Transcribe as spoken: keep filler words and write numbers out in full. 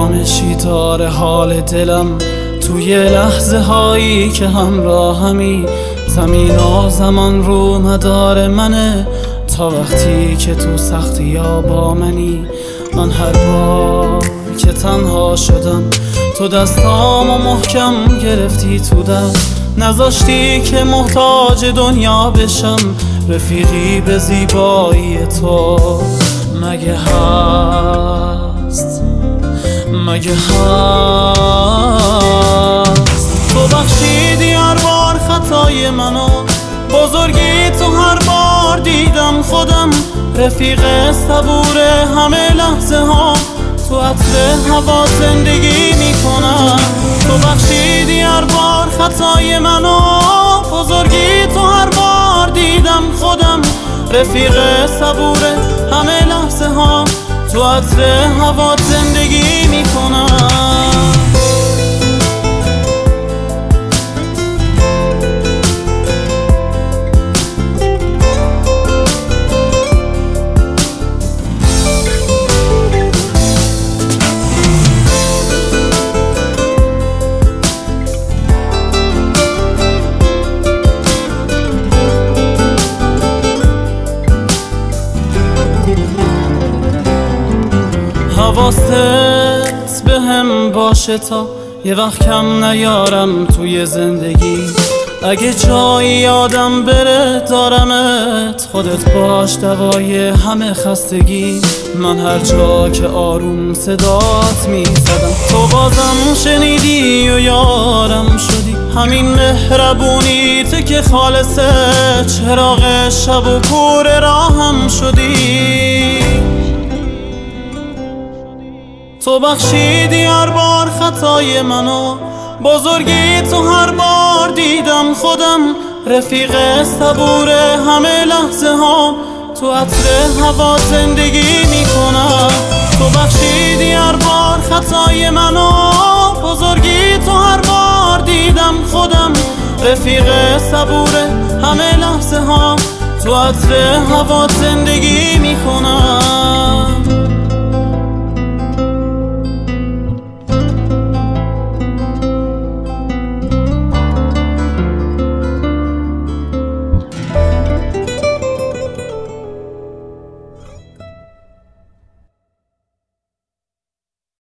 همه چی داره حال دلم توی لحظه هایی که همراهمی. زمین و زمان رو مدار منه تا وقتی که تو سختی یا با منی. من هر بار که تنها شدم تو دستامو محکم گرفتی تو دست، نذاشتی که محتاج دنیا بشم. رفیقی به زیبایی تو مگه هست، مگه هست؟ تو بخشیدی هر بار خطای منو، بزرگی تو هر بار دیدم خودم. رفیق صبور همه لحظه ها، تو عطر هوا زندگی میکنم. تو بخشیدی هر بار خطای منو، بزرگی تو هر بار دیدم خودم. رفیق صبور همه لحظه ها، تو عطر هوا زندگی میکنم. حواست به هم باشه تا یه وقت کم نیارم توی زندگی. اگه جایی یادم بره دارمت، خودت باش دوای همه خستگی. من هر جا که آروم صدات میزدم تو بازم شنیدی و یارم شدی. همین مهربونیت که خالصه، چراغ شب و کور راهم شدی. تو بخشیدی هر بار خطای منو، بزرگی تو هر بار دیدم خودم. رفیق صبور همه لحظه ها، تو عطر هوا زندگی میکنم. تو بخشیدی هر بار خطای منو، بزرگی تو هر بار دیدم خودم. رفیق صبور همه لحظه ها، تو عطر هوا زندگی میکنم.